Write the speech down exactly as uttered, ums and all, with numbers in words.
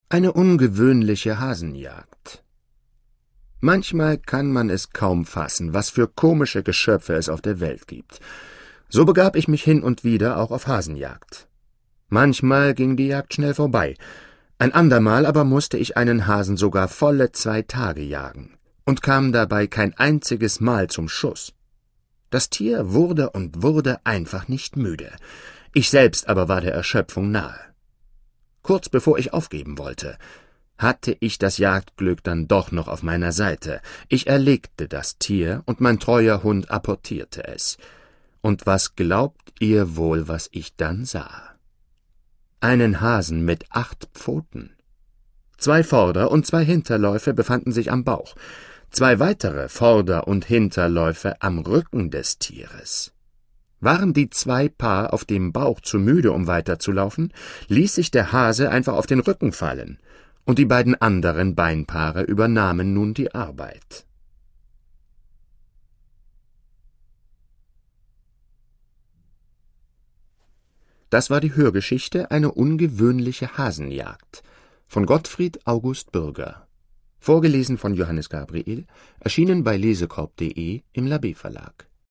Eine ungewöhnliche Hasenjagd. Manchmal kann man es kaum fassen, was für komische Geschöpfe es auf der Welt gibt. So begab ich mich hin und wieder auch auf Hasenjagd. Manchmal ging die Jagd schnell vorbei, ein andermal aber musste ich einen Hasen sogar volle zwei Tage jagen und kam dabei kein einziges Mal zum Schuss. Das Tier wurde und wurde einfach nicht müde. Ich selbst aber war der Erschöpfung nahe. Kurz bevor ich aufgeben wollte, hatte ich das Jagdglück dann doch noch auf meiner Seite. Ich erlegte das Tier, und mein treuer Hund apportierte es. Und was glaubt ihr wohl, was ich dann sah? Einen Hasen mit acht Pfoten. Zwei Vorder- und zwei Hinterläufe befanden sich am Bauch, zwei weitere Vorder- und Hinterläufe am Rücken des Tieres. Waren die zwei Paar auf dem Bauch zu müde, um weiterzulaufen, ließ sich der Hase einfach auf den Rücken fallen, und die beiden anderen Beinpaare übernahmen nun die Arbeit. Das war die Hörgeschichte »Eine ungewöhnliche Hasenjagd« von Gottfried August Bürger, vorgelesen von Johannes Gabriel, erschienen bei lesekorb punkt de im Labé Verlag.